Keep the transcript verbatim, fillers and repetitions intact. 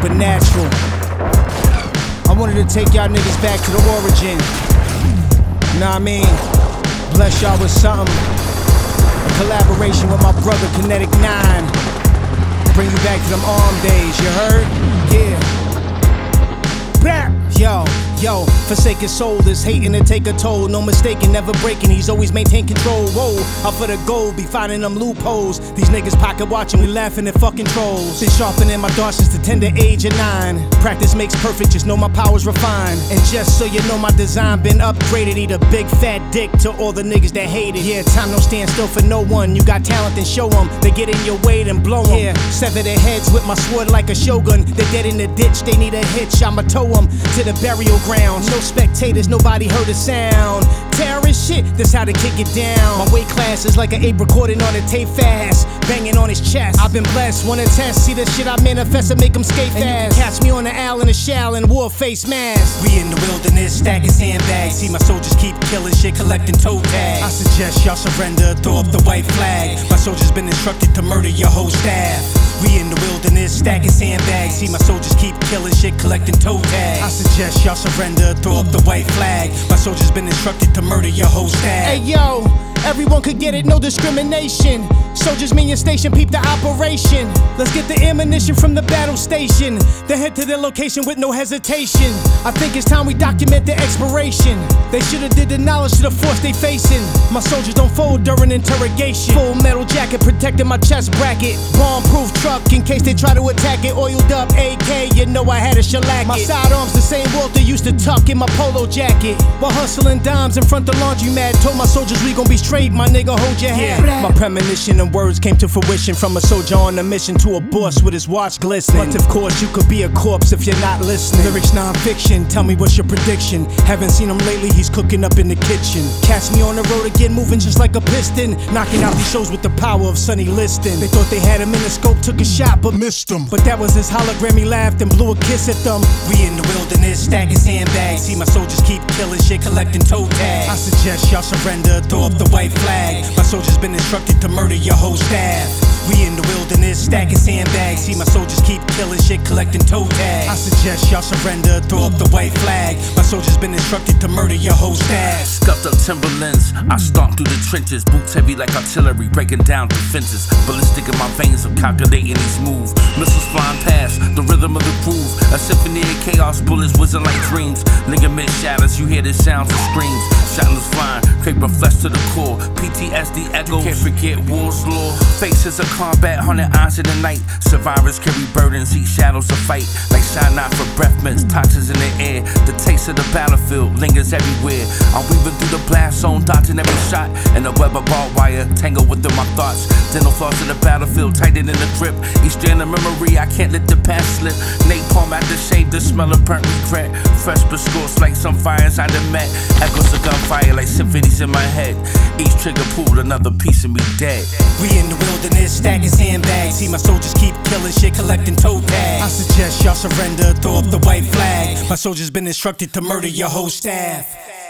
supernatural. I wanted to take y'all niggas back to the origin. Know what I mean? Bless y'all with something. A collaboration with my brother Kinetic Nine. Bring you back to them arm days, you heard? Yeah. Blah. Yo, yo, forsaken soul is hating to take a toll. No mistaking, never breaking, he's always maintain control. Whoa, out for the gold, be finding them loopholes. These niggas pocket watching, we laughing at fucking trolls. Been sharpening my darts since the tender age of nine. Practice makes perfect, just know my power's refined. And just so you know, my design been upgraded. Eat a big fat dick to all the niggas that hate it. Yeah, time don't stand still for no one. You got talent, then show them. They get in your way, then blow them. Yeah, sever their heads with my sword like a shogun. They're dead in the ditch, they need a hitch. I'ma tow them to the burial grounds. No spectators, nobody heard a sound. Terrorist shit, that's how to kick it down. My weight class is like an ape recording on a tape fast, banging on his chest. I've been blessed, wanna test, see the shit I manifest and make them skate fast. And you can catch me on the owl in a shell and war face mask. We in the wilderness, stacking sandbags. See my soldiers keep killing shit, collecting toe tags. I suggest y'all surrender, throw up the white flag. My soldiers been instructed to murder your whole staff. We in the wilderness, stacking sandbags. See my soldiers keep killing shit, collecting toe tags. I suggest y'all surrender, throw up the white flag. My soldiers been instructed to murder your whole staff. Hey yo, everyone could get it, no discrimination. Soldiers mean your station, peep the operation. Let's get the ammunition from the battle station, then head to their location with no hesitation. I think it's time we document the expiration. They should've did the knowledge to the force they facing. My soldiers don't fold during interrogation. Full metal jacket protecting my chest bracket. Bomb-proof truck in case they try to attack it. Oiled up A K, you know I had a shellac it. My sidearms the same Walter used to tuck in my polo jacket. While hustling dimes in front the laundromat. Told my soldiers we gon' be straight, my nigga, hold your hand. Yeah. My premonition and words came to fruition from a soldier on a mission to a boss with his watch glistening. But of course you could be a corpse if you're not listening. Lyrics non-fiction, tell me what's your prediction. Haven't seen him lately, he's cooking up in the kitchen. Catch me on the road again, moving just like a piston. Knocking out these shows with the power of Sonny Liston. They thought they had him in the scope, took a shot but missed him. But that was his hologram, he laughed and blew a kiss at them. We in the wilderness, stacking sandbags. See my soldiers keep killing shit, collecting toe tags. I suggest y'all surrender, throw up the white flag. My soldiers been instructed to murder your whole staff. We in the wilderness, stacking sandbags. See my soldiers keep killing shit, collecting toe tags. I suggest y'all surrender, throw up the white flag. My soldiers been instructed to murder your whole staff. Scuffed up Timberlands, I stomp through the trenches. Boots heavy like artillery, breaking down defenses. Ballistic in my veins, I'm calculating these moves. Missiles flying past, the rhythm of the groove. A symphony of chaos, bullets whizzing like dreams. Ligament shatters, you hear the sounds and screams. Shrapnel's flying, scraping flesh to the core. P T S D echoes, can't forget war's law. Faces of combat, hundred eyes in the night. Survivors carry burdens, see shadows of fight. Like shine out for breath mints, toxins in the air. The taste of the battlefield lingers everywhere. I'm weaving through the blast zone, dodging every shot. And the web of barbed wire, tangled within my thoughts. Dental floss in the battlefield, tightened in the grip. Each strand of memory, I can't let the past slip. Napalm at the shade, the smell of burnt regret. Fresh but scorched like some fire inside the mat. Echoes of gunfire like symphonies in my head. Each trigger pulled another piece of me dead. We in the wilderness, stacking sandbags. See my soldiers keep killing shit, collecting toe tags. I suggest y'all surrender, throw up the white flag. My soldiers been instructed to murder your whole staff.